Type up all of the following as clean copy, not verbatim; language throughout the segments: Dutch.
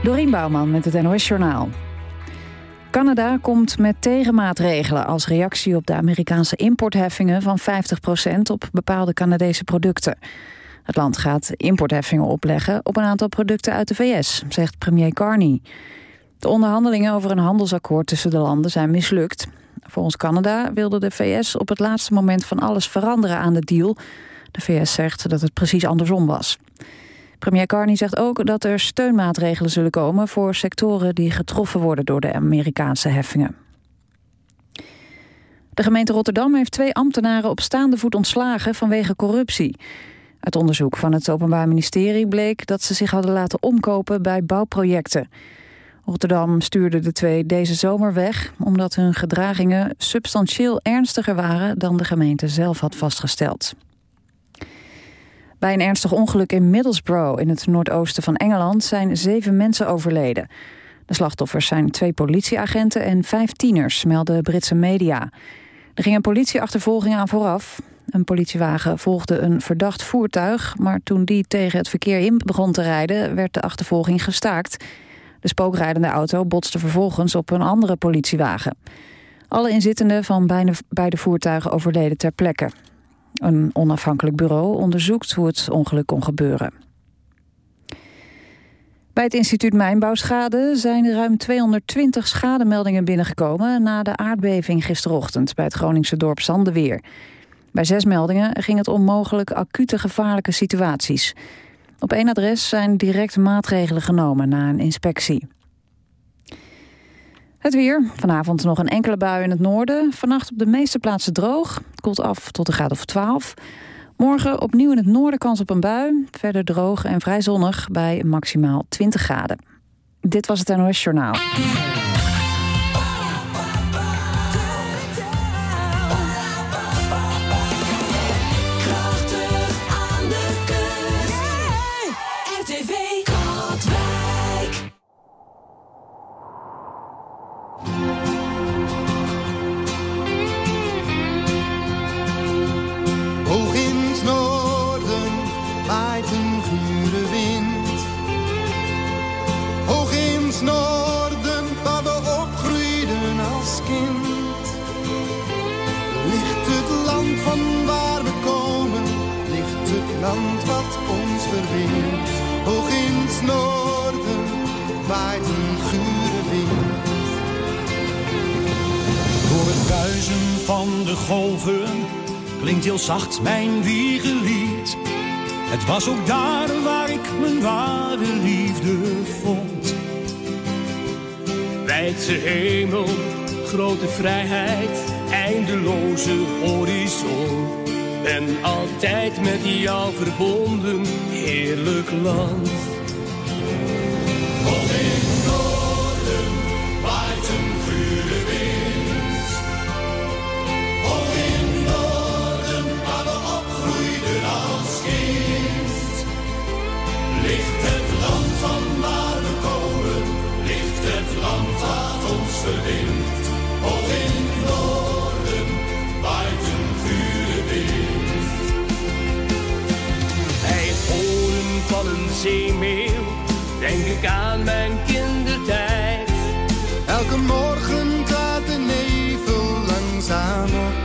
Dorien Bouwman met het NOS Journaal. Canada komt met tegenmaatregelen als reactie op de Amerikaanse importheffingen van 50% op bepaalde Canadese producten. Het land gaat importheffingen opleggen op een aantal producten uit de VS, zegt premier Carney. De onderhandelingen over een handelsakkoord tussen de landen zijn mislukt. Volgens Canada wilde de VS op het laatste moment van alles veranderen aan de deal. De VS zegt dat het precies andersom was. Premier Carney zegt ook dat er steunmaatregelen zullen komen voor sectoren die getroffen worden door de Amerikaanse heffingen. De gemeente Rotterdam heeft 2 ambtenaren op staande voet ontslagen vanwege corruptie. Uit onderzoek van het Openbaar Ministerie bleek dat ze zich hadden laten omkopen bij bouwprojecten. Rotterdam stuurde de 2 deze zomer weg omdat hun gedragingen substantieel ernstiger waren dan de gemeente zelf had vastgesteld. Bij een ernstig ongeluk in Middlesbrough in het noordoosten van Engeland zijn 7 mensen overleden. De slachtoffers zijn 2 politieagenten en 5 tieners, melden Britse media. Er ging een politieachtervolging aan vooraf. Een politiewagen volgde een verdacht voertuig, maar toen die tegen het verkeer in begon te rijden, werd de achtervolging gestaakt. De spookrijdende auto botste vervolgens op een andere politiewagen. Alle inzittenden van beide voertuigen overleden ter plekke. Een onafhankelijk bureau onderzoekt hoe het ongeluk kon gebeuren. Bij het instituut Mijnbouwschade zijn ruim 220 schademeldingen binnengekomen na de aardbeving gisterochtend bij het Groningse dorp Zandeweer. Bij 6 meldingen ging het om mogelijk acute gevaarlijke situaties. Op 1 adres zijn direct maatregelen genomen na een inspectie. Het weer. Vanavond nog een enkele bui in het noorden. Vannacht op de meeste plaatsen droog. Het koelt af tot een graad of 12. Morgen opnieuw in het noorden kans op een bui. Verder droog en vrij zonnig bij maximaal 20 graden. Dit was het NOS Journaal. Hoog in het noorden waait een gure wind. Hoog in het noorden, waar we opgroeiden als kind. Ligt het land van waar we komen, ligt het land wat ons verbindt. Hoog in het noorden waait een gure wind. Door het ruisen van de golven klinkt heel zacht mijn wiegelied. Het was ook daar waar ik mijn ware liefde vond. Wijdse hemel, grote vrijheid, eindeloze horizon. Ben altijd met jou verbonden, heerlijk land. Hoog in het noorden waait een gure wind. Hoog in het noorden, waar we opgroeiden als kind. Ligt het land van waar we komen, ligt het land wat ons verbindt. Hoog in het noorden waait een gure wind. Bij het horen van een zeemeeuw denk ik aan mijn kindertijd. Elke morgen gaat de nevel langzaam op.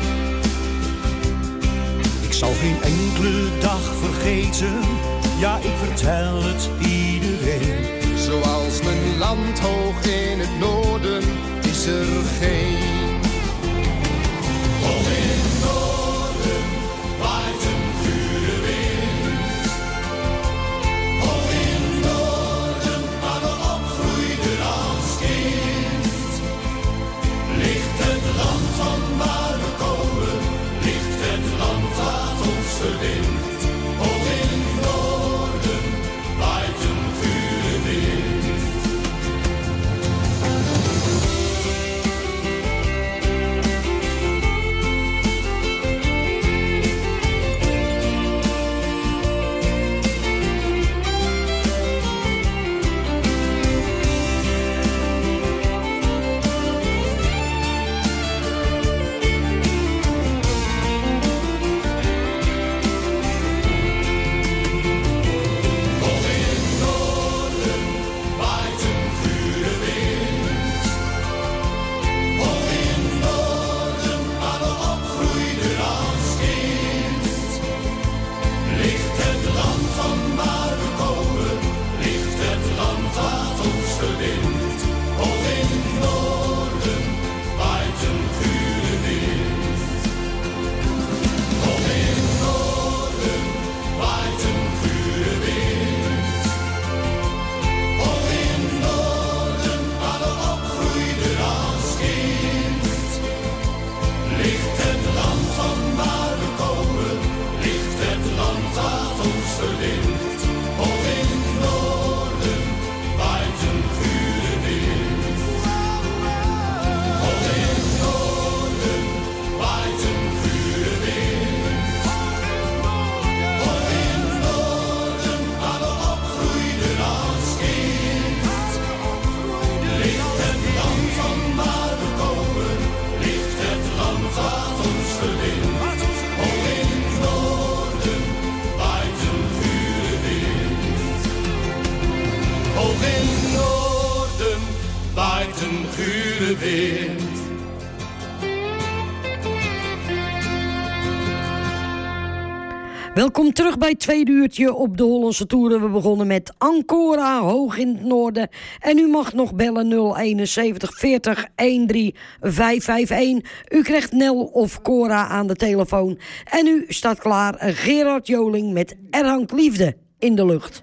Ik zal geen enkele dag vergeten, ja, ik vertel het iedereen. Zoals mijn land hoog in het noorden is er geen. Hoog in het noorden waait een gure wind. Hoog in het noorden, waar we opgroeiden als kind. Ligt het land van waar we komen, ligt het land wat ons verbindt. Hoog in het noorden waait een gure wind. wind. Welkom terug bij het tweede uurtje op de Hollandse Toeren. We begonnen met Ancora, hoog in het noorden. En u mag nog bellen 071 40 13 551. U krijgt Nel of Cora aan de telefoon. En u staat klaar, Gerard Joling met Er hangt liefde in de lucht.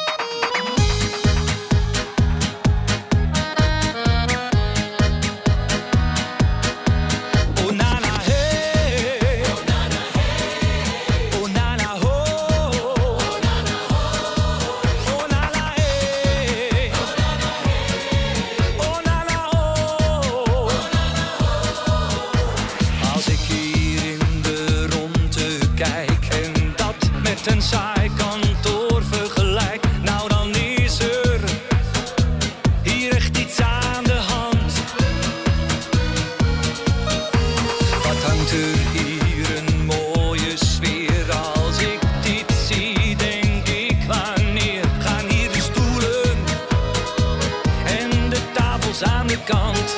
Een saai kantoor vergelijk, nou dan is er hier echt iets aan de hand. Wat hangt er hier een mooie sfeer, als ik dit zie denk ik wanneer gaan hier de stoelen en de tafels aan de kant.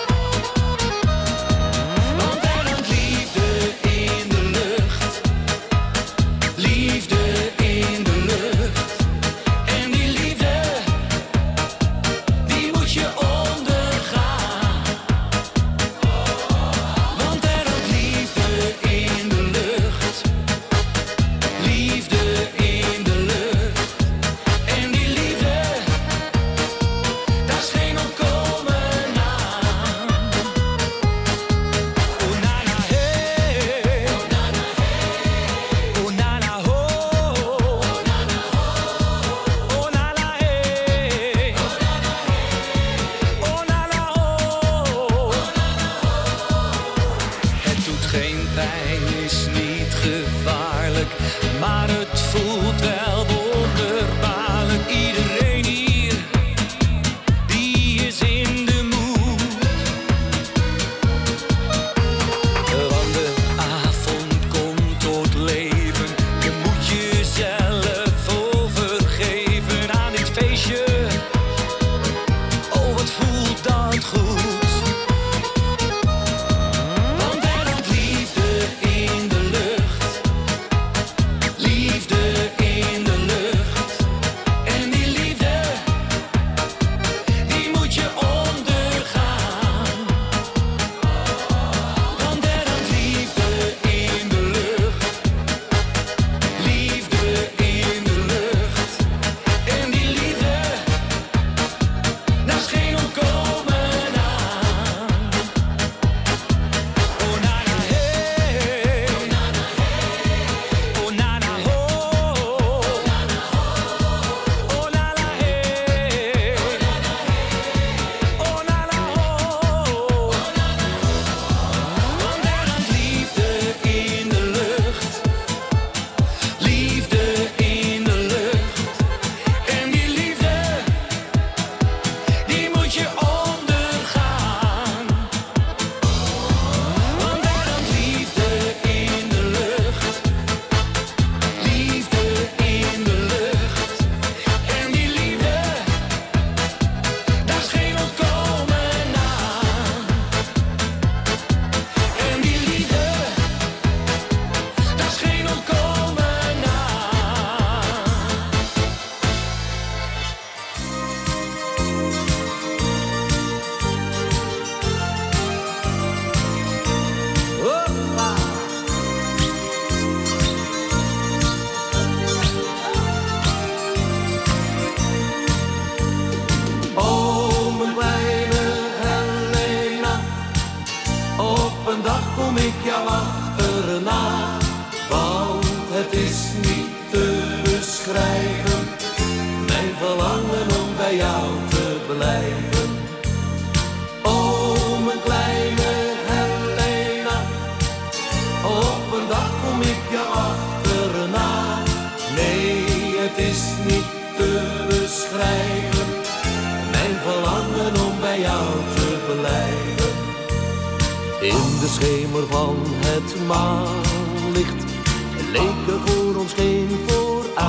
In de schemer van het maanlicht leek er voor ons geen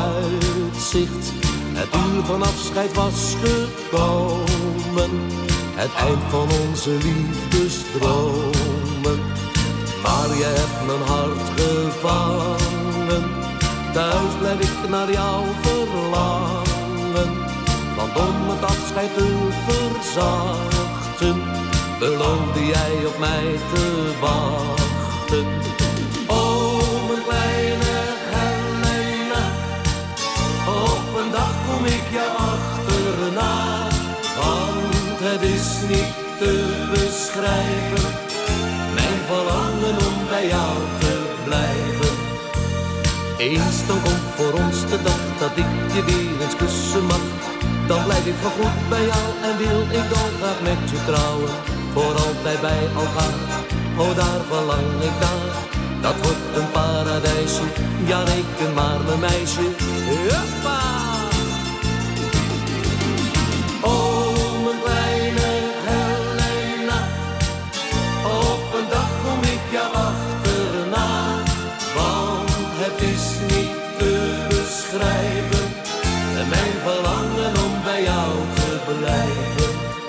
vooruitzicht. Het uur van afscheid was gekomen. het eind van onze liefdesdromen. Maar je hebt mijn hart gevangen, thuis blijf ik naar jou verlangen. Want om het afscheid te verzachten, beloofde jij op mij te wachten. Oh, mijn kleine Helena, op een dag kom ik je achterna. Want het is niet te beschrijven, mijn verlangen om bij jou te blijven. Eens dan komt voor ons de dag dat ik je weer eens kussen mag. Dan blijf ik voorgoed bij jou en wil ik dolgraag met je trouwen. Voor altijd bij elkaar, oh daar verlang ik naar. Dat wordt een paradijsje, ja reken maar mijn meisje. Hoppa! Oh mijn kleine Helena, op een dag kom ik jou achterna. Want het is niet te beschrijven, mijn verlangen om bij jou te blijven.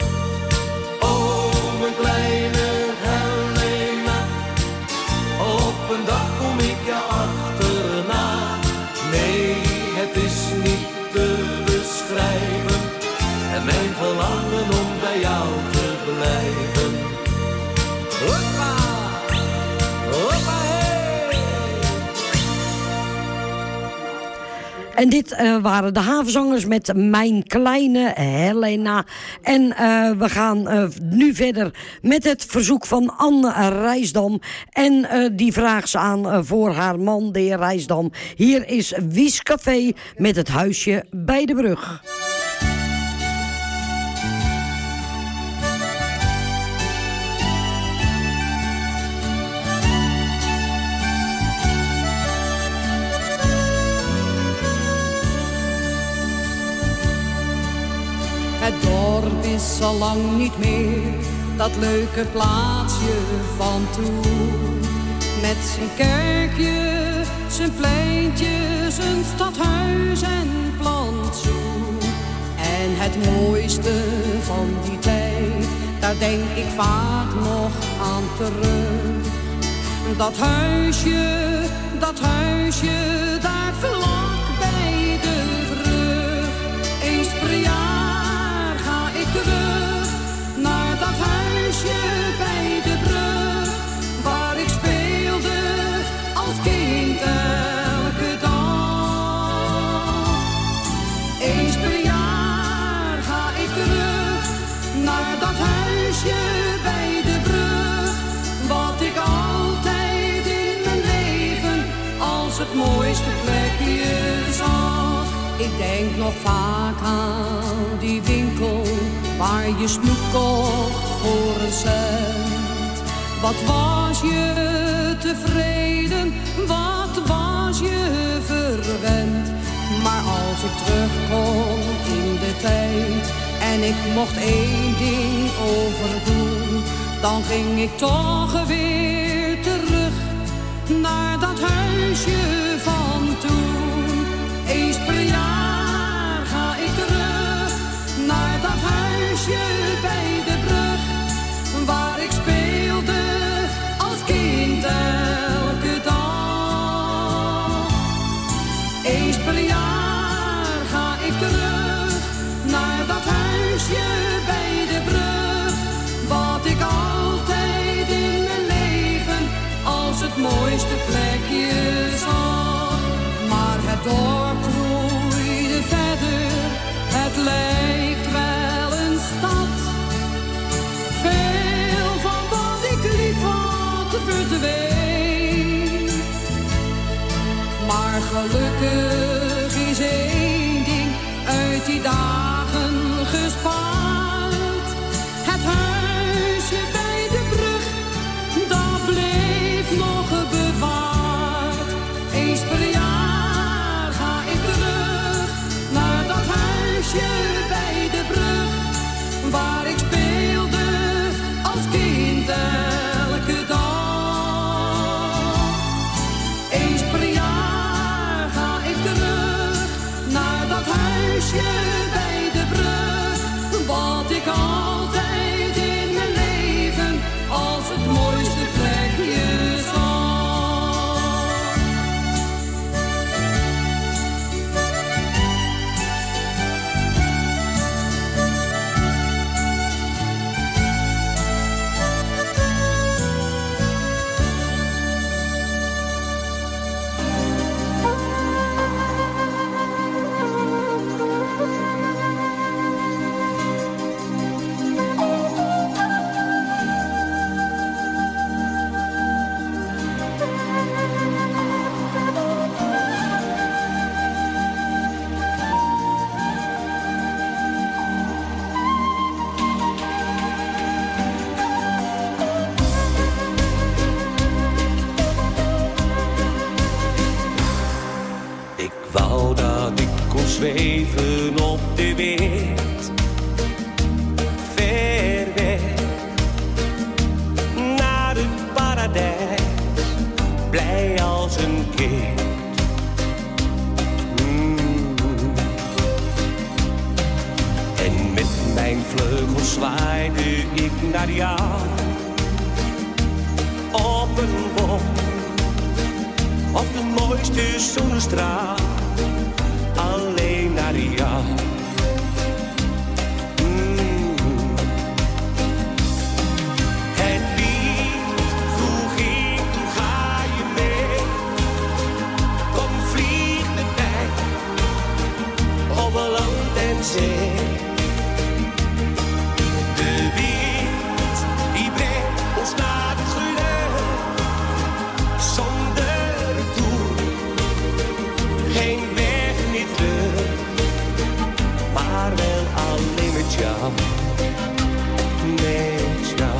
Oh mijn kleine Helena, op een dag kom ik jou achterna. Nee, het is niet te beschrijven, mijn verlangen om bij jou te blijven. Hoppa, hoppa, hey. En dit waren de Havenzangers met Mijn Kleine Helena. En we gaan nu verder met het verzoek van Anne Rijsdam. En die vraagt ze aan voor haar man, de heer Rijsdam. Hier is Wies Café met het huisje bij de brug. Het dorp is al lang niet meer dat leuke plaatsje van toen. Met zijn kerkje, zijn pleintje, zijn stadhuis en plantsoen. En het mooiste van die tijd, daar denk ik vaak nog aan terug. Dat huisje, daar vlak bij de brug. Eens per jaar ga ik terug naar dat huisje bij de brug, waar ik speelde als kind elke dag. Eens per jaar ga ik terug naar dat huisje bij de brug, wat ik altijd in mijn leven als het mooiste plekje zag. Ik denk nog vaak aan die winkel waar je snoep kocht voor een cent. Wat was je tevreden, wat was je verwend. Maar als ik terugkom in de tijd en ik mocht één ding overdoen, dan ging ik toch weer terug naar dat huisje van toen. Eens per jaar ga ik terug naar dat huisje bij de brug, waar ik speelde als kind elke dag. Eens per jaar ga ik terug naar dat huisje bij de brug, wat ik altijd in mijn leven als het mooiste plekje zag. Maar het dorp groeide verder, het lijkt wel een stad. Veel van wat ik lief had verdween. Maar gelukkig is één ding uit die dagen gespaard. Het huisje bij de brug, dat bleef nog bewaard. Eens per jaar ga ik terug naar dat huisje bij de brug, waar ik speelde als kind elke dag. Eens per jaar ga ik terug naar dat huisje bij de brug, wou dat ik kon zweven op de wind. Ver weg, naar het paradijs, blij als een kind. En met mijn vleugels zwaaide ik naar jou. Op een boom, op de mooiste zonnestraal, alleen naar jou. Het liefst vroeg ik, toen ga je mee. Kom vlieg met mij, over land en zee. De wind die brengt ons naar het geluk, zonder doel, geen weg niet terug, maar wel alleen met jou, met jou.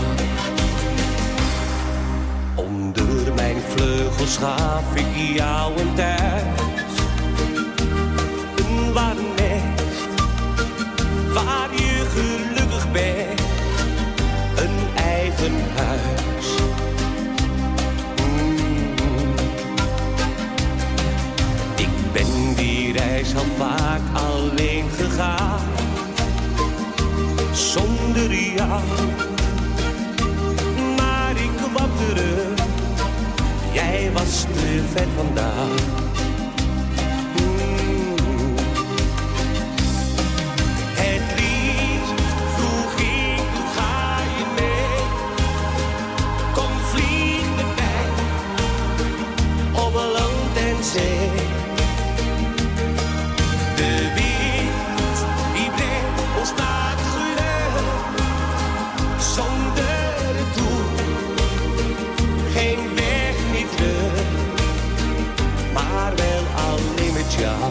Onder mijn vleugels gaf ik jou een thuis, een warm nest, waar je gelukkig bent, een eigen huis. Ik ben die reis al vaak alleen gegaan, zonder jou. Maar ik kwam terug, jij was te ver vandaan. Het liefst vroeg ik, hoe ga je mee? Kom vlieg met mij, over land en zee. De wind die brengt ons naar het geluk, zonder doel, geen weg niet terug, maar wel alleen met jou,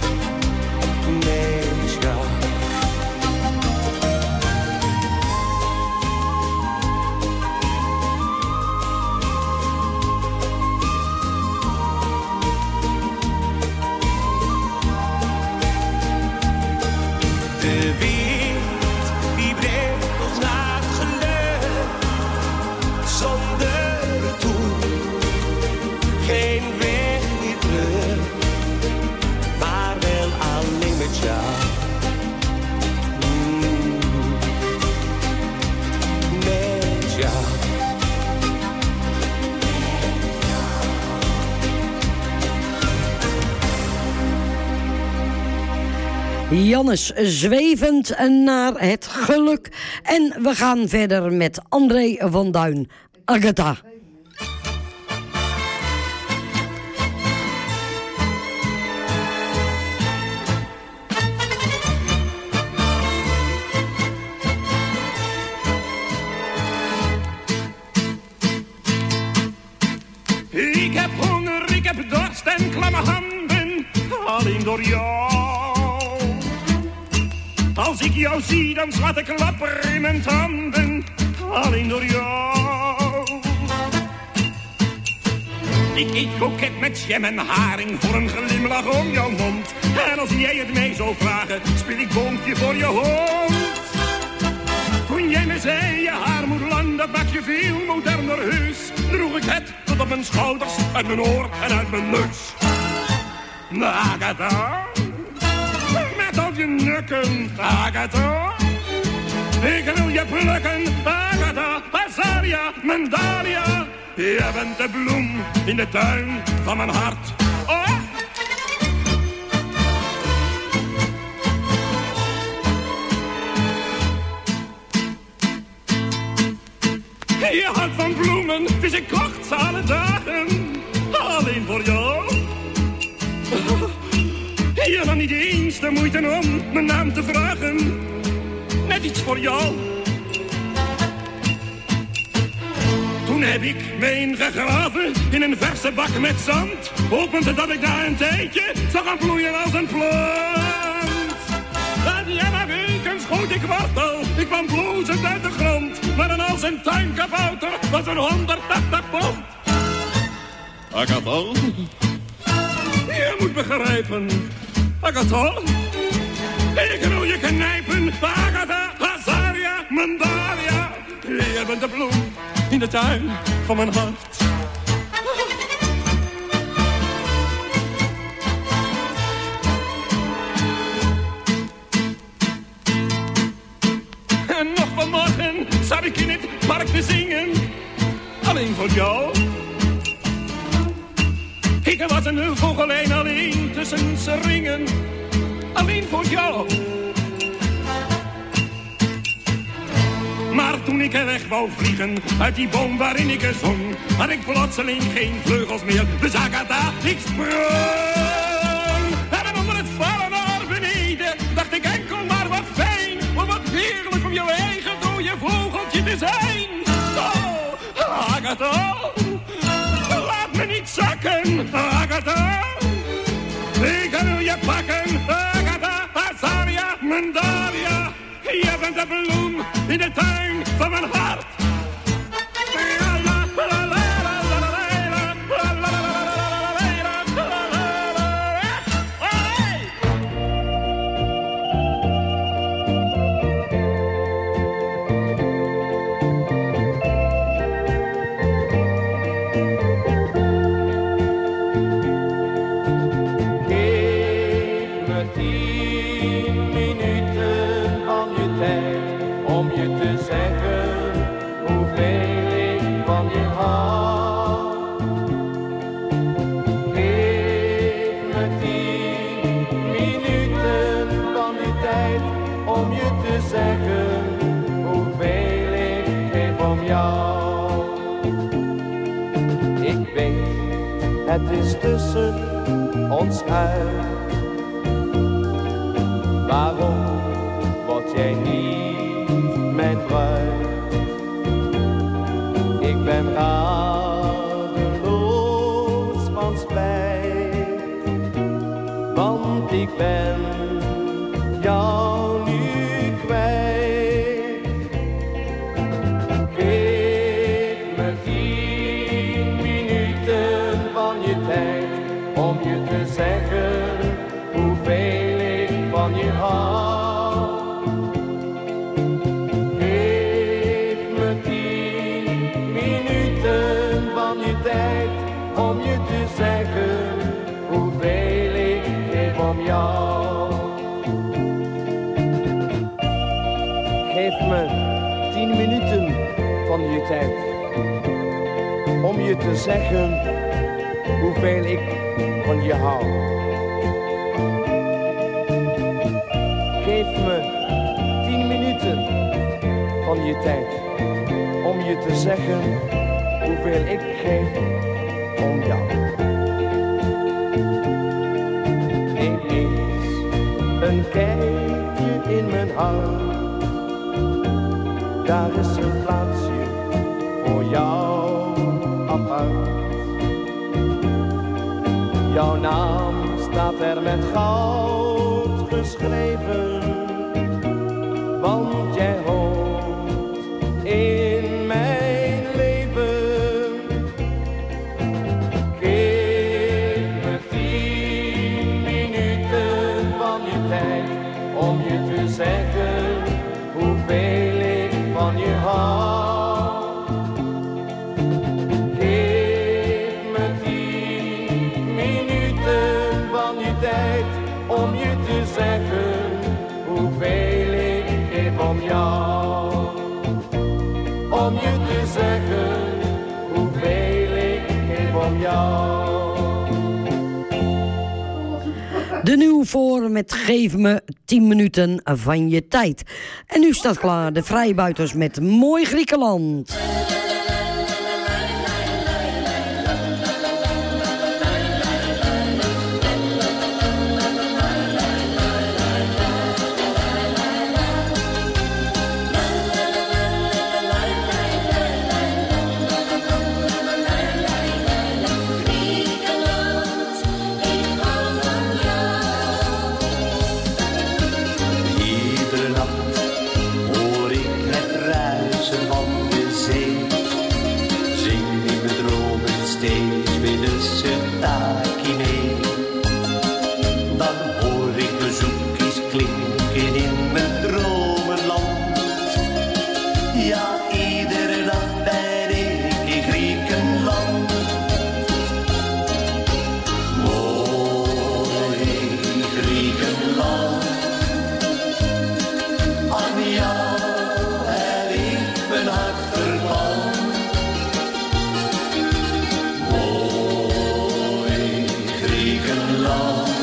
met jou. De wind die brengt ons naar het geluk, zonder doel, geen weg niet terug, maar wel alleen met jou. Met jou. Jannes zwevend naar het geluk. En we gaan verder met André van Duin. Agatha. Ik heb honger, ik heb dorst en klamme handen, alleen door jou. Als ik jou zie, dan slaat ik klapper in mijn tanden, alleen door jou. Ik eet kroket met jam en haring voor een glimlach om jouw mond. En als jij het mij zou vragen, speel ik boompje voor je hond. Toen jij me zei, je haar moet lang, dat maakt je veel moderner heus, droeg ik het tot op mijn schouders, uit mijn oor en uit mijn neus. Agatha, met al je nukken, Agatha, ik wil je plukken, Agatha, Azaria, mijn Dahlia. Je bent de bloem in de tuin van mijn hart. Oh! Je houdt van bloemen, dus ik kocht ze alle dagen, alleen voor jou. Je nam niet eens de moeite om mijn naam te vragen, net iets voor jou. Toen heb ik me ingegraven in een verse bak met zand, hopende dat ik na een tijdje zou gaan bloeien als een plant. En ja, na weken schoot ik wortel, ik kwam blozend uit de grond, maar dan als een tuinkabouter was een 180 pond. Agatha, Je moet begrijpen, Agatha, ik wil je knijpen. Agatha, Azaria, Mandaria, je bent de bloem in de tuin van mijn hart. En nog vanmorgen zat ik in het park te zingen, alleen voor jou. Ik was een vogelijn alleen tussen zijn ringen, alleen voor jou. Maar toen ik weg wou vliegen uit die boom waarin ik zong, had ik plotseling geen vleugels meer. Dus Agatha, ik sprong. En onder het vallen naar beneden dacht ik enkel maar wat fijn, wat heerlijk om jouw eigen dode vogeltje te zijn. Oh, Agatha, laat me niet zakken, Agatha. Ik wil je pakken, Agatha, Azaria, Mandaria. Je bent de bloem in de tuin van mijn hart. Het is tussen ons uit. Waarom word jij niet mijn bruid? Ik ben radeloos van spijt, want ik ben jou nu kwijt. Geef me 10 minuten van je tijd om je te zeggen hoeveel ik van je hou. Geef me 10 minuten van je tijd om je te zeggen hoeveel ik geef om jou. Geef me 10 minuten van je tijd om je te zeggen hoeveel ik van je hou. Geef me 10 minuten van je tijd om je te zeggen hoeveel ik geef om jou. Neem eens een kijkje in mijn hart. Daar is een plaatsje voor jou apart. Jouw naam staat er met goud geschreven, want jij hoort in mijn leven. Geef me 10 minuten van je tijd om je te zeggen hoeveel ik van je hou. Om je te zeggen hoeveel ik geef om jou. Om je te zeggen hoeveel ik geef om jou. De nieuw voor met Geef me 10 minuten van je tijd. En nu staat klaar de vrijbuiters met Mooi Griekenland. Iedere nacht hoor ik het ruisen van de zee. Griekenland.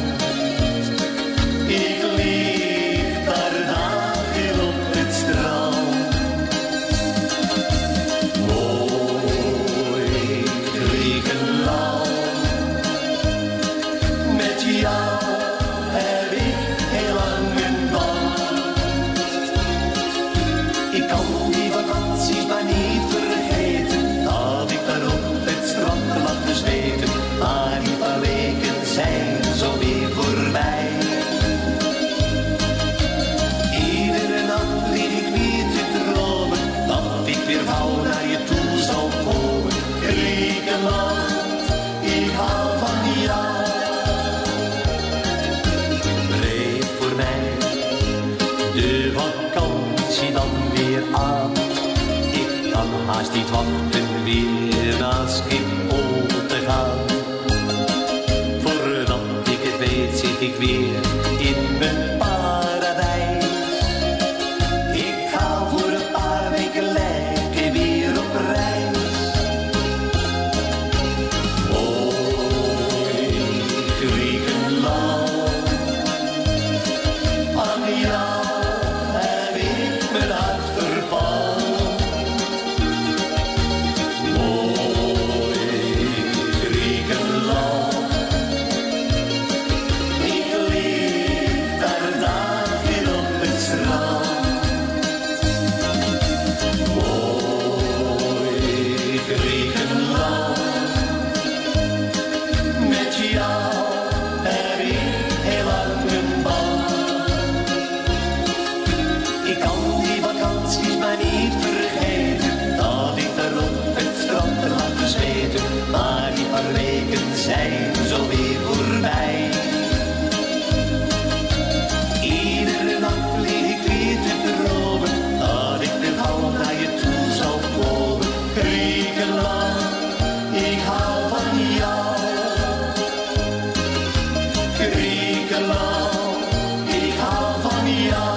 Ik lig daar dagen op het strand. Mooi Griekenland. Met jou heb ik heel lang een band. Ik kan die vakanties maar niet vergeten, dat ik daar op het strand lag te zweten. Maar die paar weken zijn zo weer voorbij. Iedere nacht lig ik weer te dromen, dat ik weer gauw naar je toe zal komen. Griekenland, ik hou van jou. Breek voor mij de vakantie dan weer aan. Ik kan haast niet wachten weer naar Schiphol te gaan. Voordat ik het weet zit ik weer in mijn paradijs. Ik ga voor een paar weken lekker weer op reis. Mooi Griekenland, aan jou heb ik mijn hart verpand. Mooi Griekenland, ik lig daar dagen op het strand. Mooi Griekenland, met jou heb ik heel lang een band. Ik kan die vakanties maar niet vergeten, dat ik daar op het strand lag te zweten. Maar die paar weken zijn zo weer voorbij. Iedere nacht lig ik weer te dromen, dat ik weer gauw naar je toe zal komen. Griekenland, ik hou van jou. Griekenland, ik hou van jou.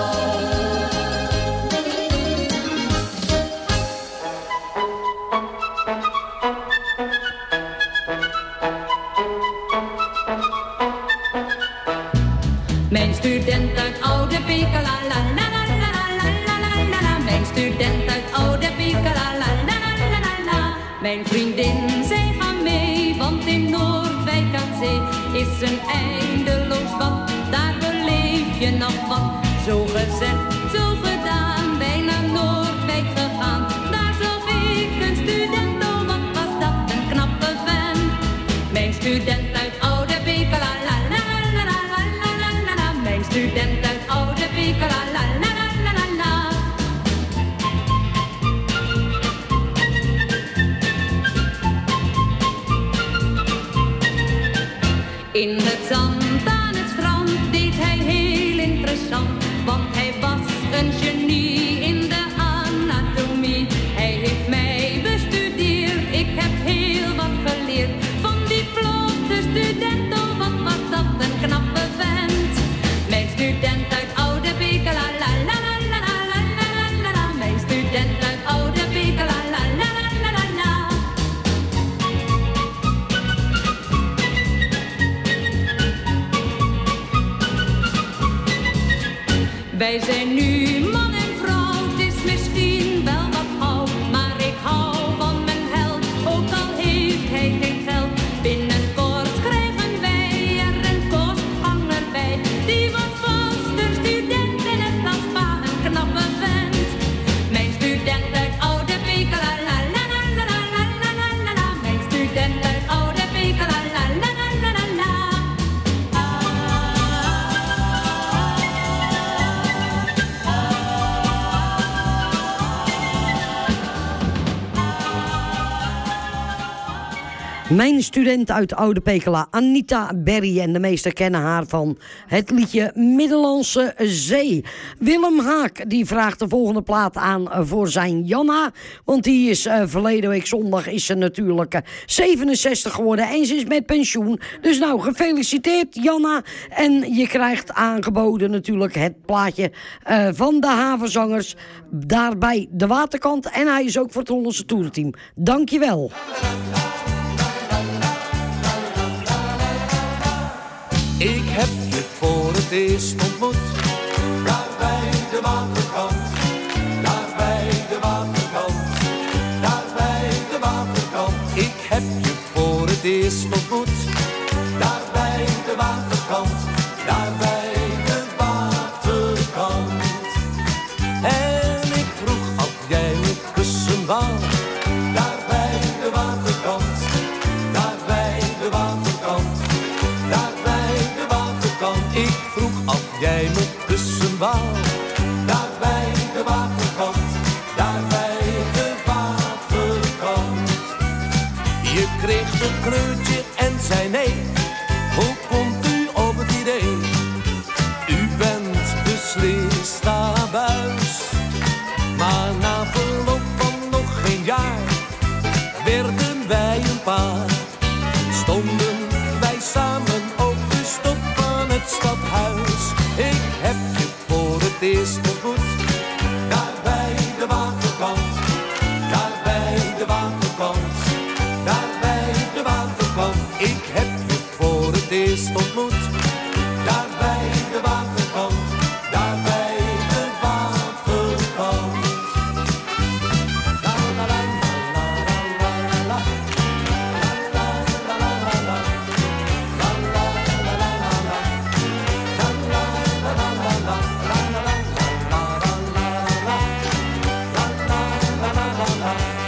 Mijn student uit Oude Beek, la la la la la la la la la la. Mijn student uit Oude Beek, la la la la la la la. Mijn vriendin, zij gaan mee, want in Noordwijk aan zee is een eindeloos bad. Daar beleef je nog wat. Zo gezegd, zo gedaan, wij naar Noordwijk gegaan. Daar zag ik een student, oh wat was dat een knappe vent. Mijn student uit Oude Beek, la la la la la la la la la. Mijn student uit Oude Beek, la la la la la la. In het zand aan het strand deed hij heel interessant, want hij was een genie in de anatomie. Hij heeft mij bestudeerd, ik heb heel wat geleerd van die vlotte student. Oh, wat was dat een knappe vent. Mijn student uit Oude Beek, la la la la la la la la la. Mijn student uit Oude Beek, la la la la la la. Wij zijn nu man en vrouw, het is misschien wel wat gauw, maar ik hou van mijn held, ook al heeft hij geen geld. Binnenkort krijgen wij er een kostganger bij, die wat vaste student en het als pa een knappe vent. Mijn student uit Oude Beek, la la la la la la la la la. Mijn student uit Oude Beek, la la la la la la. Mijn student uit Oude Pekela, Anita Berry. En de meesten kennen haar van het liedje Middellandse Zee. Willem Haak die vraagt de volgende plaat aan voor zijn Janna. Want die is verleden week zondag is ze natuurlijk 67 geworden. En ze is met pensioen. Dus nou, gefeliciteerd Janna. En je krijgt aangeboden natuurlijk het plaatje van de Havenzangers. Daarbij de Waterkant. En hij is ook voor het Hollandse Toerteam. Dankjewel. Ik heb je voor het eerst ontmoet. Daar bij de waterkant, daar bij de waterkant, daar bij de waterkant. Ik heb je voor het eerst ontmoet. Daar bij de waterkant, daar bij de waterkant. En ik vroeg of jij me kussen wou. Daar bij de waterkant, daar bij de waterkant, daar bij de waterkant. Ik vroeg of jij me kussen wou. Daar bij de waterkant, daar bij de waterkant. Je kreeg een kleurtje en zei nee. Hoe komt u op het idee? U bent beslist abuis. Maar na verloop van nog geen jaar werden wij een paar. Stonden wij samen op de stop van het stadhuis. Ik heb je voor het eerst ontmoet. Daar bij de waterkant, daar bij de waterkant, daar bij de waterkant. Ik heb je voor het eerst ontmoet. Daar bij de waterkant, daar bij de waterkant. La la la la la la la la. La la la la la. La la la la la la. La la la la la la. La la la la la la. La la la la la la.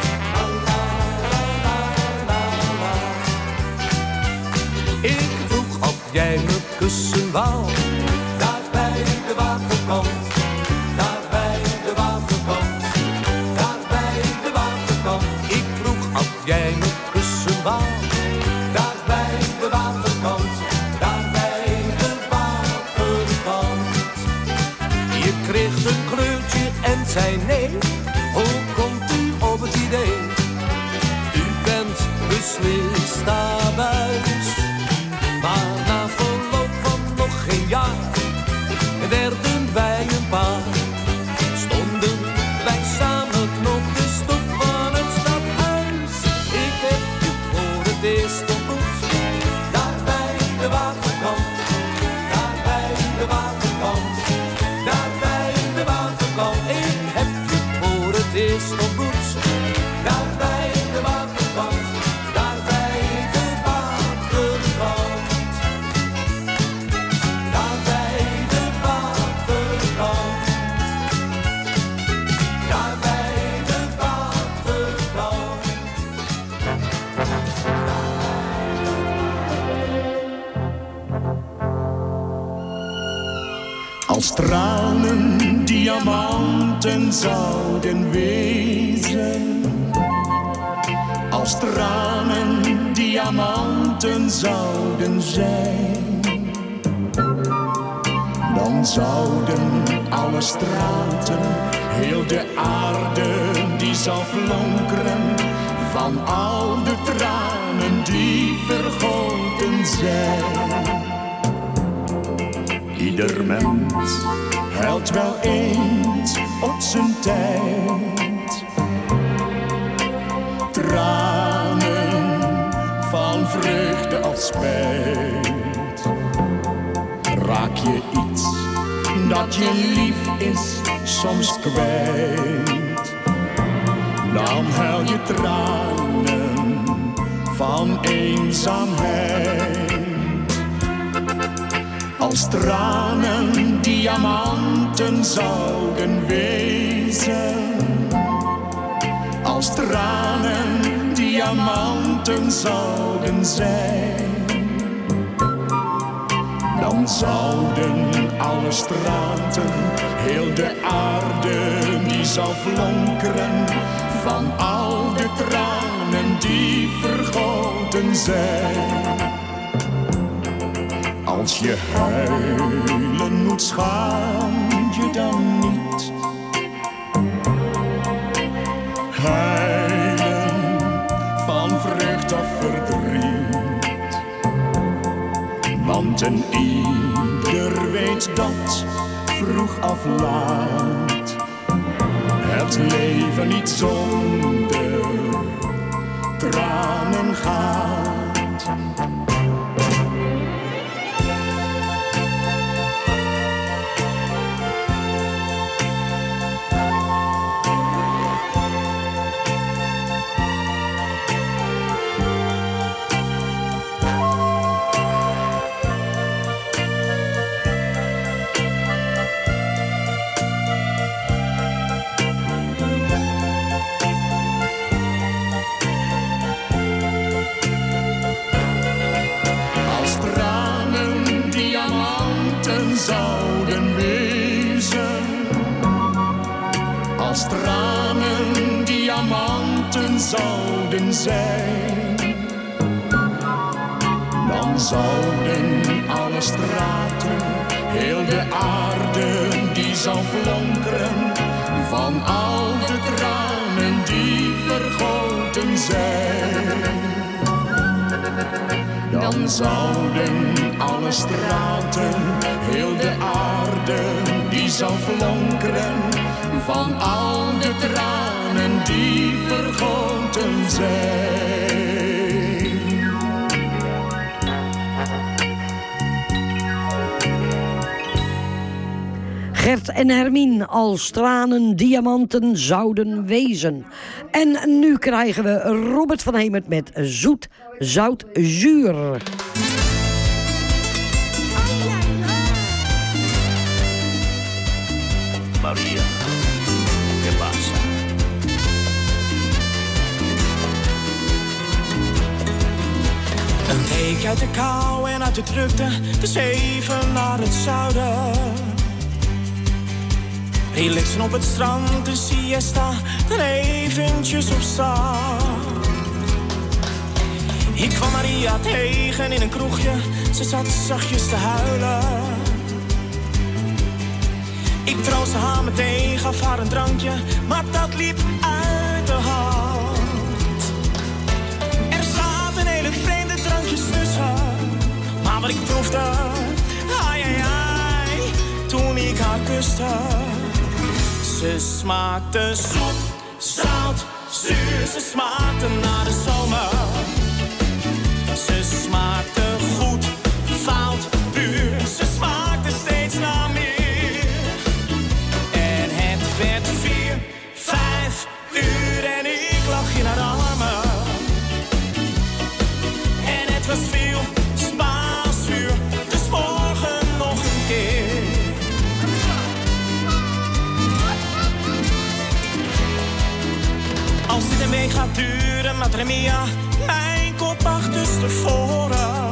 Ik vroeg of jij me kussen wou. Daar bij de waterkant, daar bij de waterkant, daar bij de waterkant. Ik vroeg of jij me kussen wou. Daar bij de waterkant, daar bij de waterkant. Je kreeg een kleurtje en zei nee. Hoe komt u op het idee? U bent beslist abuis. Maar na verloop van nog geen jaar werden wij een paar. Stonden wij samen op de stoep van het stadhuis. Ik heb je voor het eerst ontmoet. Daar bij de waterkant, daar bij de waterkant, daar bij de waterkant. Ik heb je voor het eerst ontmoet. Daar bij de waterkant, daar bij de waterkant. Daar bij de waterkant. Daar bij de waterkant. Als tranen diamanten zouden wezen. Als tranen diamanten zouden zijn. Dan zouden alle straten, heel de aarde, die zou flonkeren van al de tranen die vergoten zijn. Ieder mens huilt wel eens op zijn tijd. Tranen van vreugde of spijt. Raak je iets dat je lief is soms kwijt. Dan huil je tranen van eenzaamheid. Als tranen diamanten zouden wezen. Als tranen diamanten zouden zijn. Dan zouden alle straten, heel de aarde, die zou flonkeren van al de tranen die vergoten zijn. Als je huilen moet, schaam je dan niet. Huilen van vreugd of verdriet. Want een ieder weet dat, vroeg of laat, het leven niet zonder tranen gaat. zouden zijn. Dan zouden alle straten, heel de aarde, die zou flonkeren van al de tranen die vergoten zijn. Dan zouden alle straten, heel de aarde, die zou flonkeren van al de tranen die vergoten zijn. Gert en Hermien, als tranen diamanten zouden wezen. En nu krijgen we Robert van Hemert met Zoet, Zout, Zuur. Maria, ¿qué pasa? Een week uit de kou en uit de drukte, dus even naar het zuiden. Relaxen op het strand, de siesta, dan eventjes opstaan. Ik kwam Maria tegen in een kroegje, ze zat zachtjes te huilen. Ik troostte haar meteen, gaf haar een drankje, maar dat liep uit de hand. Er zaten hele vreemde drankjes tussen, maar wat ik proefde, ai ai ai, toen ik haar kuste. Ze smaakte zoet, zout, zuur, ze smaakte naar de zomer. Ze smaakte goed, fout, puur, ze smaakte steeds naar meer. En het werd 4, 5 uur en ik lag in haar armen. En het was veel Spaans vuur, dus morgen nog een keer. Als dit een week gaat duren, Madre Mia, mijn kop achterstevoren.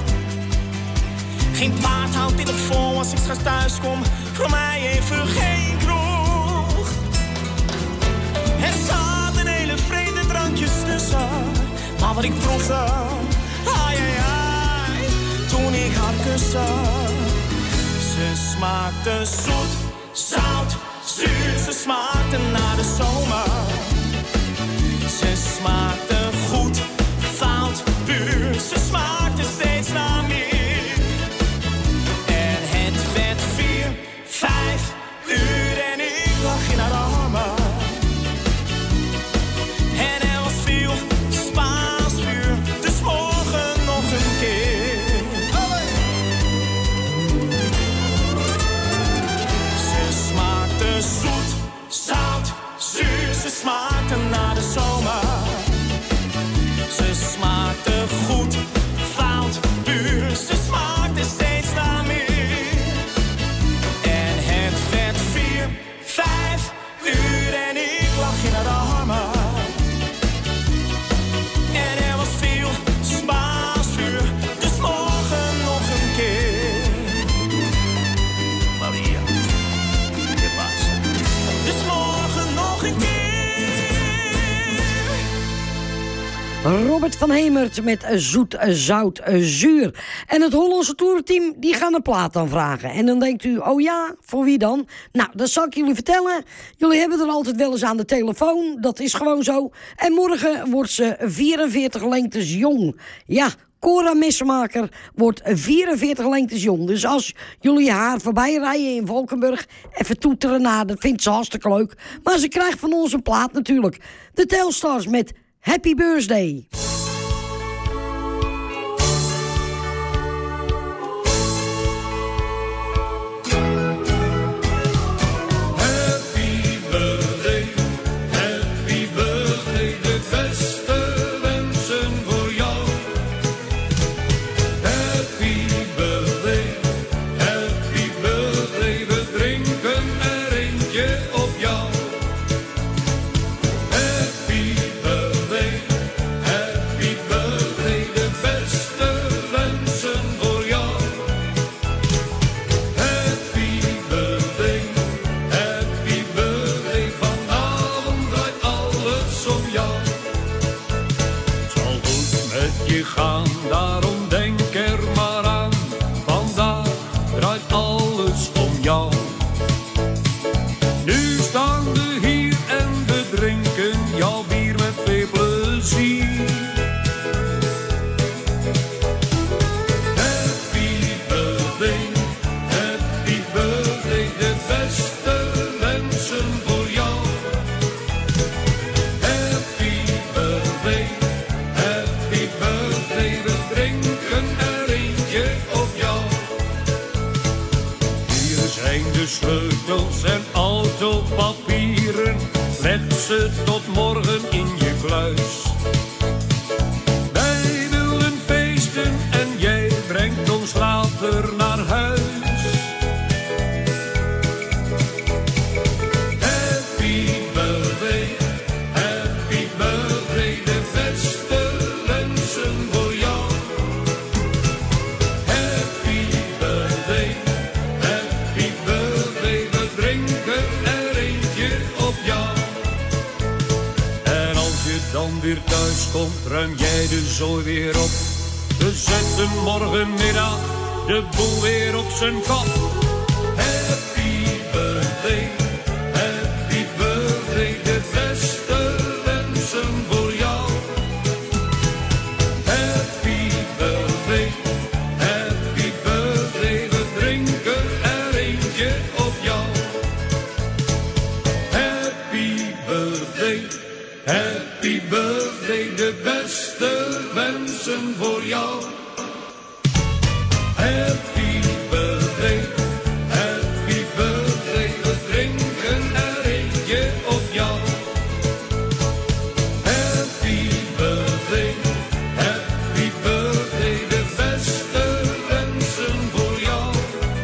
Geen paard houdt dit op vol als ik straks thuis kom, voor mij even geen kroeg. Er zaten hele vreemde drankjes tussen, maar wat ik proefde, ai ai ai, toen ik haar kuste. Ze smaakte zoet, zout, zuur, ze smaakte naar de zomer. Ze smaakte goed, fout, puur, ze smaakte steeds naar meer. En het werd 4, 5 uur en ik lag in haar armen. En er was veel Spaans vuur, dus morgen nog een keer. Ze smaakte zoet, zout, zuur, ze smaakte naar de zomer. Ze smaakte goed, fout, puur, ze smaakte steeds naar meer. En het werd 4, 5 uur en ik lag in haar armen. En er was veel Spaans vuur, dus morgen nog een keer. Maria, ¿qué pasa? Dus morgen nog een keer. Robert van Hemert met Zoet, Zout, Zuur. En het Hollandse toerteam, die gaan een plaat aanvragen. En dan denkt u, oh ja, voor wie dan? Nou, dat zal ik jullie vertellen. Jullie hebben er altijd wel eens aan de telefoon. Dat is gewoon zo. En morgen wordt ze 44 lengtes jong. Ja, Cora Messenmaker wordt 44 lengtes jong. Dus als jullie haar voorbij rijden in Valkenburg, even toeteren naar, dat vindt ze hartstikke leuk. Maar ze krijgt van ons een plaat natuurlijk. De Telstars met Happy Birthday. Happy birthday, de beste wensen voor jou. Happy birthday, we drinken er eentje op jou. Happy birthday, zijn de sleutels en autopapieren. Leg ze tot morgen in je kluis. Wij willen feesten en jij brengt ons later naar huis. Happy birthday, de beste wensen voor jou. Happy birthday, we drinken er eentje op jou. En als je dan weer thuis komt, ruim jij de zooi weer op. We zetten morgenmiddag de boel weer op zijn kop. Happy birthday, de beste wensen voor jou. Happy birthday, we drinken er eentje op jou. Happy birthday, de beste wensen voor jou. Happy birthday, we drinken er eentje op jou. Happy birthday, de beste wensen voor jou.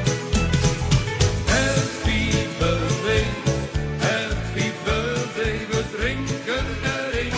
Happy birthday, we drinken er eentje.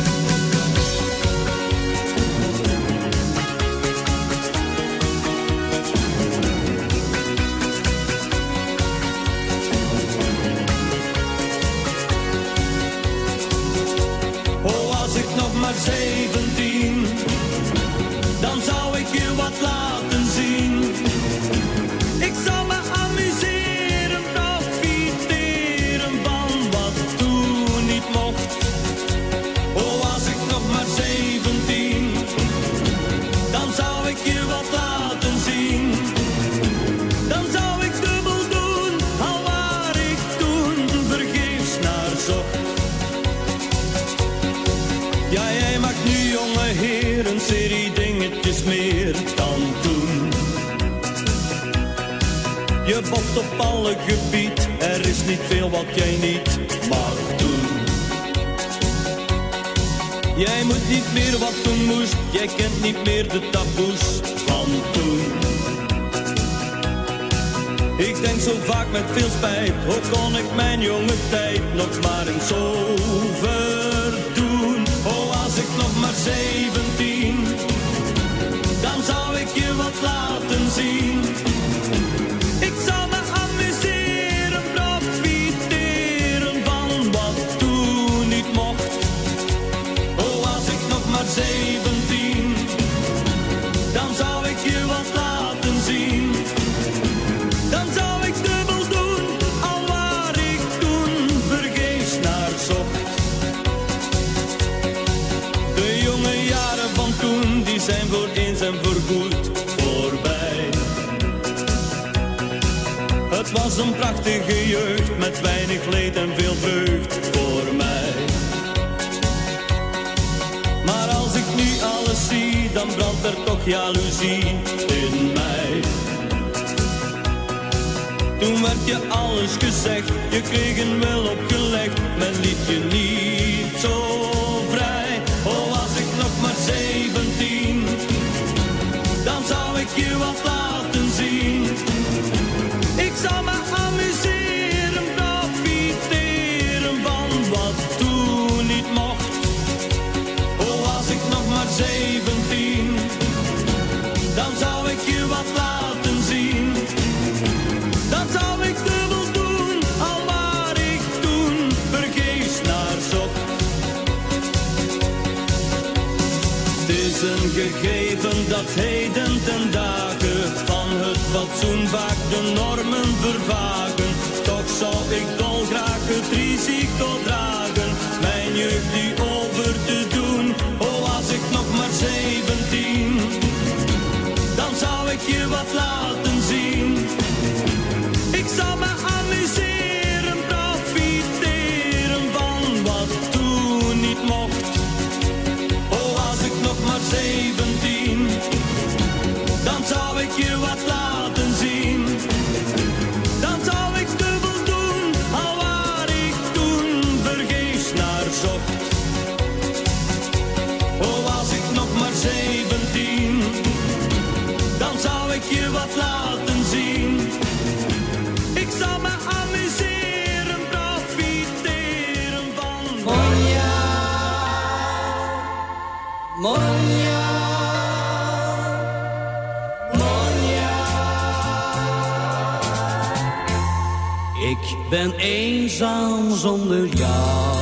Oh, als ik nog maar 17, dan zou ik je wat laten zien. Ik zou me amuseren, profiteren van wat toen niet mocht. Oh, als ik nog maar 17, dan zou ik je wat laten zien. Dan zou ik dubbel doen, al waar ik toen vergeefs naar zocht. Ja, jij maakt nu, jonge heer, een serie dingetjes meer dan toen. Je boft op alle gebied, er is niet veel wat jij niet mag doen. Jij moet niet meer wat toen moest, jij kent niet meer de taboes van toen. Ik denk zo vaak met veel spijt, hoe kon ik mijn jonge tijd nog maar eens overdoen. Oh, als ik nog maar 17, dan zou ik je wat laten zien. Ik zou me amuseren, profiteren van wat toen niet mocht. Oh, als ik nog maar 17, dan zou ik je wat laten zien. Dan zou ik dubbel doen, al waar ik toen vergeefs naar zocht. De jonge jaren van toen, die zijn voor eens en voorgoed voorbij. Het was een prachtige jeugd, met weinig leed en veel vreugd voor mij. Maar als ik nu alles zie, dan brandt er toch jaloezie in mij. Toen werd je alles gezegd, je kreeg een wel opgelegd, men liet je niet zo vrij. Oh, was ik nog maar 17, dan zou ik je wat laten zien. Ik zou me amuseren, profiteren van wat toen niet mocht. Oh, was ik nog maar 17, dan zou ik je wat laten zien. Dan zou ik dubbel doen, al waar ik toen vergeefs naar zocht. Het is een gegeven dat heden ten dagen van het fatsoen vaak de normen vervagen. Toch zou ik dolgraag het risico dragen, mijn jeugd nu over te doen. Oh, als ik nog maar 17, dan zou ik je wat laten zien. Ik zou me amuseren, profiteren van wat toen niet mocht. Oh, als ik nog maar 17, dan zou ik je wat laten zien. Dan zou dan zou ik je wat laten zien. Ik zal me amuseren, profiteren van Monja, Monja, Monja. Ik ben eenzaam zonder jou.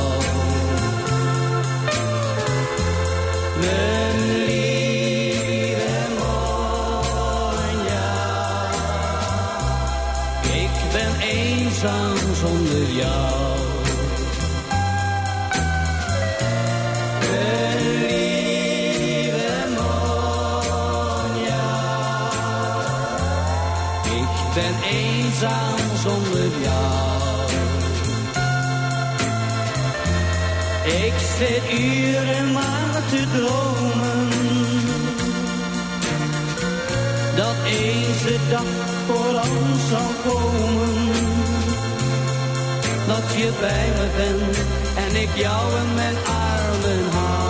Mijn lieve Monja. Ik ben eenzaam zonder jou. Ben eenzaam zonder jou. Ik zit uren maar te dromen dat eens de dag voor ons zal komen. Dat je bij me bent en ik jou in mijn armen hou.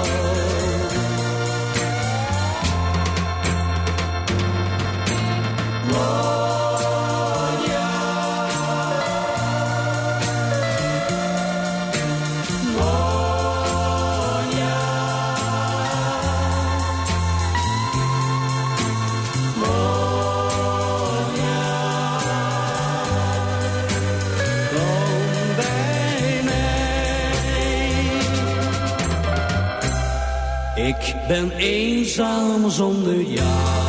Ik ben eenzaam zonder jou.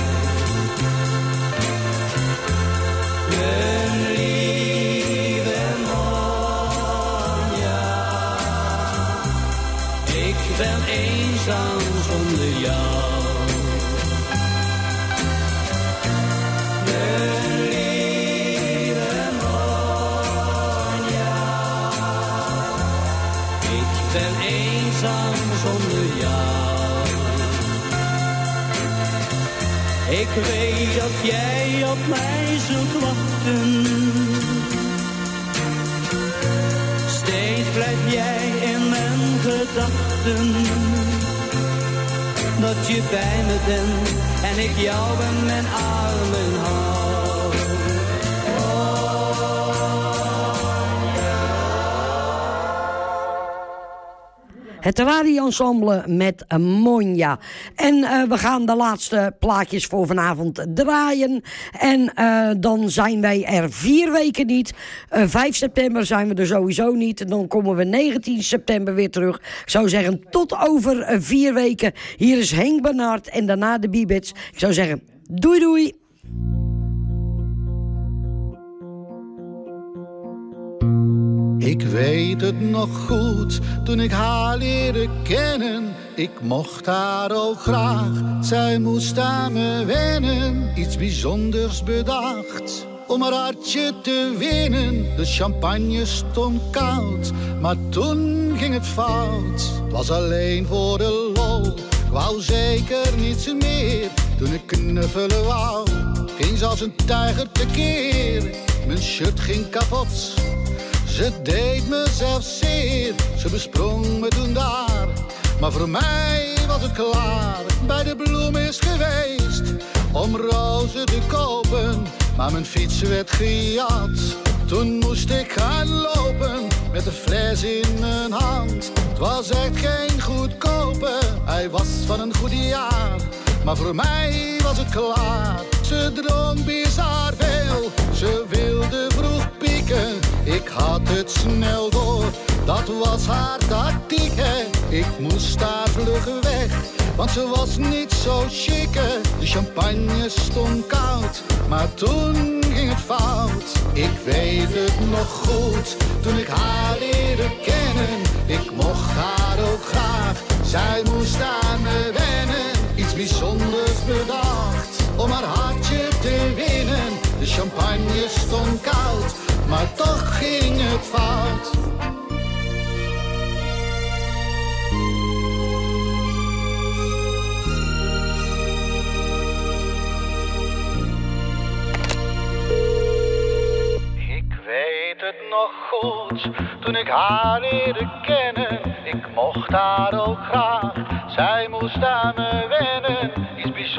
Mijn lieve Monja. Ik ben eenzaam zonder jou. Mijn lieve Monja. Ik ben eenzaam zonder jou. Ik weet dat jij op mij zult wachten. Steeds blijf jij in mijn gedachten. Dat je bij me bent en ik jou in mijn armen hou. Het radioensemble met Monja. En we gaan de laatste plaatjes voor vanavond draaien. En dan zijn wij er 4 weken niet. 5 september zijn we er sowieso niet. Dan komen we 19 september weer terug. Ik zou zeggen tot over 4 weken. Hier is Henk Bernhard en daarna de Bibits. Ik zou zeggen doei doei. Ik weet het nog goed, toen ik haar leerde kennen. Ik mocht haar ook graag, zij moest aan me wennen. Iets bijzonders bedacht, om haar hartje te winnen. De champagne stond koud, maar toen ging het fout. Het was alleen voor de lol, ik wou zeker niets meer. Toen ik knuffelen wou, ging ze als een tijger tekeer. Mijn shirt ging kapot, ze deed me zelfs zeer, ze besprong me toen daar. Maar voor mij was het klaar, bij de bloem is geweest om rozen te kopen. Maar mijn fiets werd gejat, toen moest ik gaan lopen met de fles in mijn hand. Het was echt geen goedkope, hij was van een goed jaar. Maar voor mij was het klaar, ze dronk bizar veel, ze wilde vroeg pieken. Ik had het snel door, dat was haar tactiek, hè. Ik moest daar vlug weg, want ze was niet zo chique. De champagne stond koud, maar toen ging het fout. Ik weet het nog goed, toen ik haar leerde kennen. Ik mocht haar ook graag, zij moest aan me wennen. Iets bijzonders bedacht, om haar hartje te winnen. De champagne stond koud, maar toch ging het fout. Ik weet het nog goed, toen ik haar leerde kennen. Ik mocht haar ook graag, zij moest aan me wennen. Iets bijzonders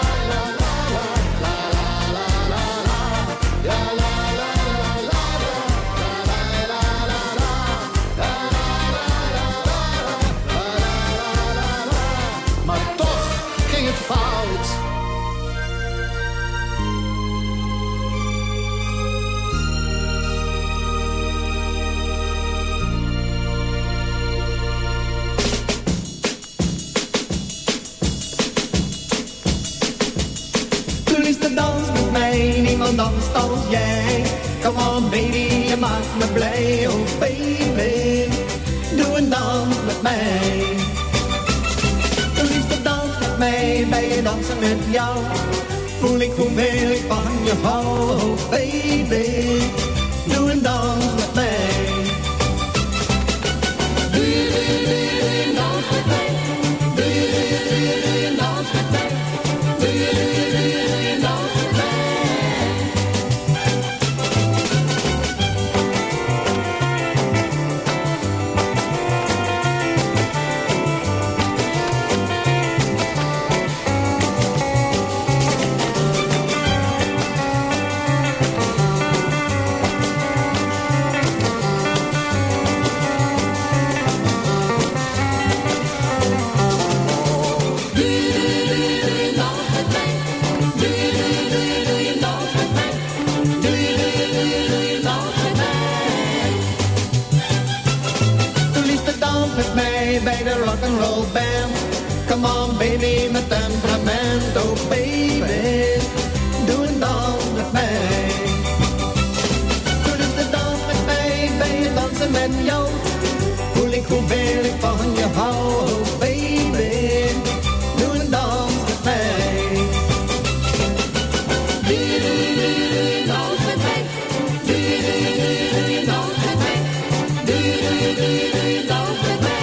Maar toch ging het fout. Toen is de dans met mij, niemand danst als jij. Come on baby, je maakt me blij. Oh baby, doe een dans met mij. Toen is de dans met mij, bij je dansen met jou. Voel ik hoeveel ik van je hou. Oh baby, doe een dans met mij. Doe je een dans met mij? Doe je een dans met mij? Doe je een dans met mij? Bij de rock'n'roll band. Come on baby, met temperament. Oh baby, doe een dans met mij. Doe dus de dans met mij, bij je dansen met jou. Voel ik hoeveel ik van je hou. Oh baby, doe een dans met mij. Doe een dans met mij. Doe een dans met mij. Doe een dans met mij.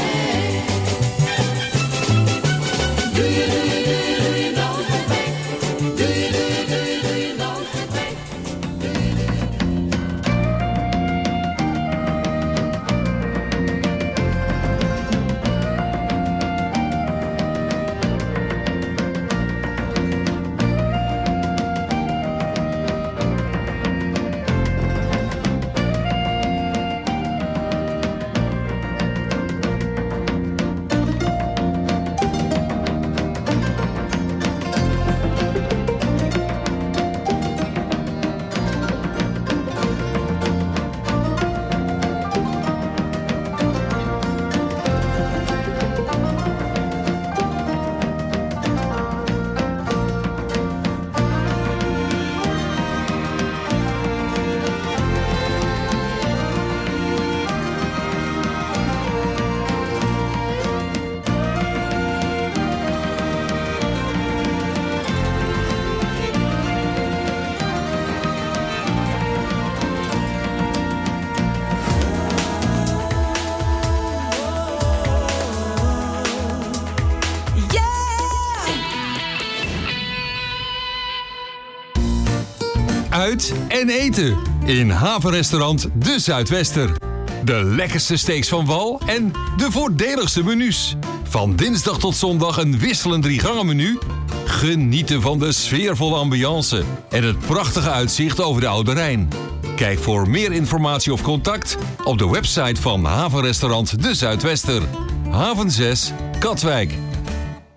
Uit en eten in havenrestaurant De Zuidwester. De lekkerste steaks van wal en de voordeligste menus. Van dinsdag tot zondag een wisselend 3-gangen-menu. Genieten van de sfeervolle ambiance en het prachtige uitzicht over de Oude Rijn. Kijk voor meer informatie of contact op de website van havenrestaurant De Zuidwester. Haven 6, Katwijk.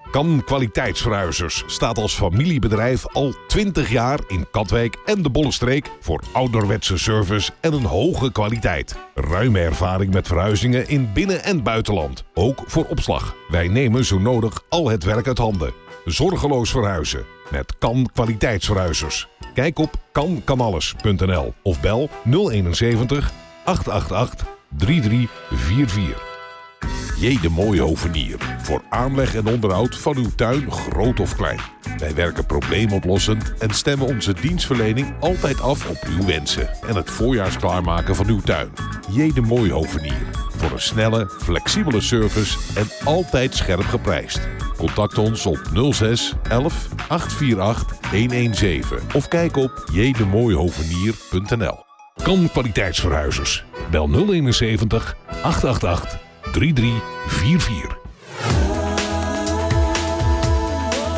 Kan Kwaliteitsverhuizers staat als familiebedrijf al 20 jaar in Katwijk en de Bollenstreek voor ouderwetse service en een hoge kwaliteit. Ruime ervaring met verhuizingen in binnen- en buitenland. Ook voor opslag. Wij nemen zo nodig al het werk uit handen. Zorgeloos verhuizen met Kan Kwaliteitsverhuizers. Kijk op kankanalles.nl of bel 071 888 3344. J. de Mooie Hovenier. Voor aanleg en onderhoud van uw tuin, groot of klein. Wij werken probleemoplossend en stemmen onze dienstverlening altijd af op uw wensen en het voorjaars klaarmaken van uw tuin. J. de Mooie Hovenier. Voor een snelle, flexibele service en altijd scherp geprijsd. Contact ons op 06 11 848 117 of kijk op jdemooihovenier.nl. Kan Kwaliteitsverhuizers. Bel 071 888 3344.